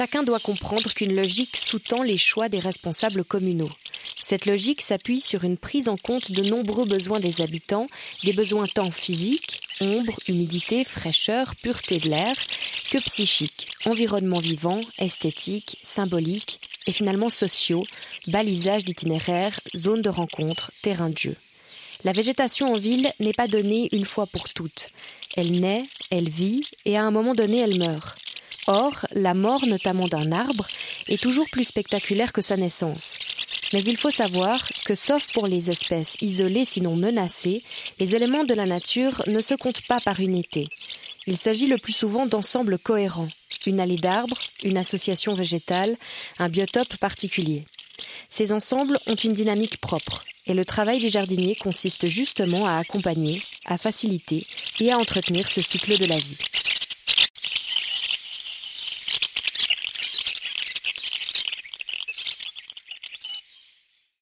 chacun doit comprendre qu'une logique sous-tend les choix des responsables communaux. Cette logique s'appuie sur une prise en compte de nombreux besoins des habitants, des besoins tant physiques, ombre, humidité, fraîcheur, pureté de l'air, que psychiques, environnement vivant, esthétique, symbolique et finalement sociaux, balisage d'itinéraires, zones de rencontre, terrain de jeu. La végétation en ville n'est pas donnée une fois pour toutes. Elle naît, elle vit et à un moment donné elle meurt. Or, la mort notamment d'un arbre est toujours plus spectaculaire que sa naissance. Mais il faut savoir que, sauf pour les espèces isolées sinon menacées, les éléments de la nature ne se comptent pas par unité. Il s'agit le plus souvent d'ensembles cohérents, une allée d'arbres, une association végétale, un biotope particulier. Ces ensembles ont une dynamique propre, et le travail des jardiniers consiste justement à accompagner, à faciliter et à entretenir ce cycle de la vie.